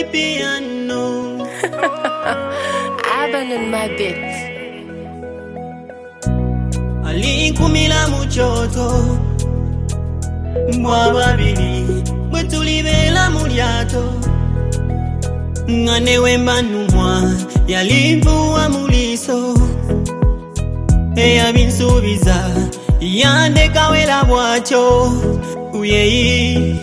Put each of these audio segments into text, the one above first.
piano. Abandon my bits. Alinkumila muchoto mwababili bwetulibela mulyato ngane wembanumwa yalimbuwa muliso eyabinsubiza yandekawela bwatyo uyeyi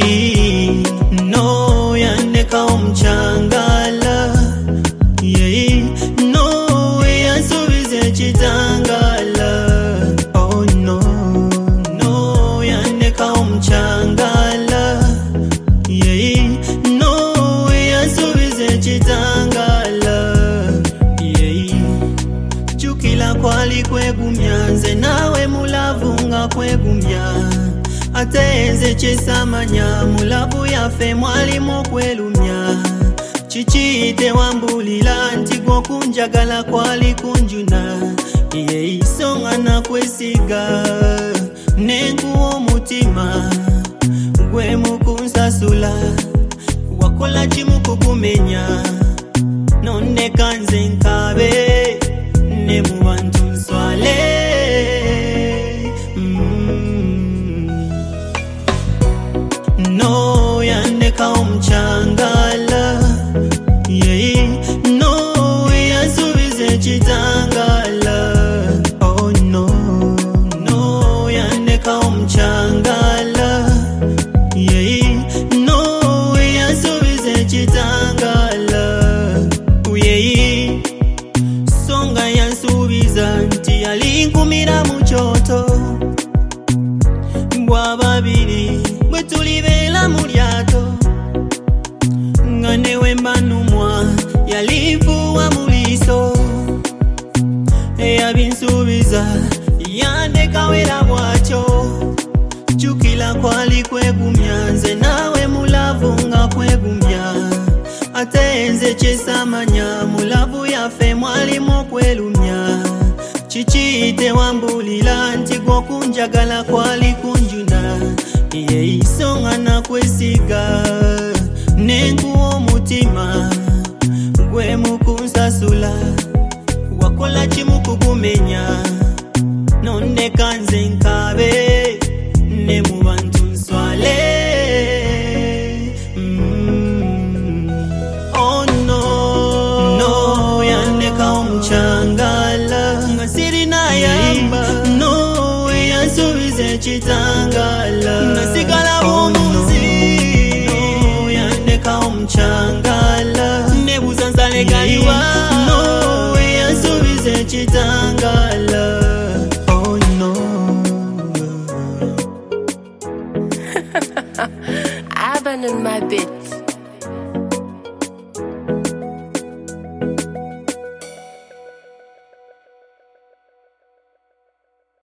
no yandeka omuchangala yeyi no yansubiza ekitangala oh no no yandeka omuchangala yeyi no yansubiza ekitangala yeyi chukila kwali kwegumya nze nawe mulavu nga kwegumya atenze chisamanya mulavu yafe mwalimu kwelumya chichite wambulila nti gwokunjagala kwali kunjuna iye isonga nakwesiga nenkuwa omutima gwe mukunsasula wakola kimu kukumenya nondeka nze nkabe ne mu bantu nswale no yandeka omuchangala yeyi no yansubiza ekitangala oh no no yandeka omuchangala yeyi no yansubiza ekitangala uyeyi songa yansubiza nti yalinkumira muchoto bwababiri bwetulibela mulyato ngane wembanumwa yalivuwa muliso eyabinsubiza yandekawela bwatyo chukila kwali kwegumya nze nawe mulavu nga kwegumya atenze chisamanya mulavu yafe mwalimu kwelumya chichite wambulila nti gwokunjagala kwali kunjuna iye isonga nakwesiga nenkuwa omutima gwe mukunsasula wakola kimu kukumenya nondeka nze nkabe ne mu bantu nswale oh no no yandeka omuchangala nga sirina yamba no yansubiza ekitangala nasigala bumuzi no yandeka omuchangala nebuza nsale galiwa no yansubiza ekitangala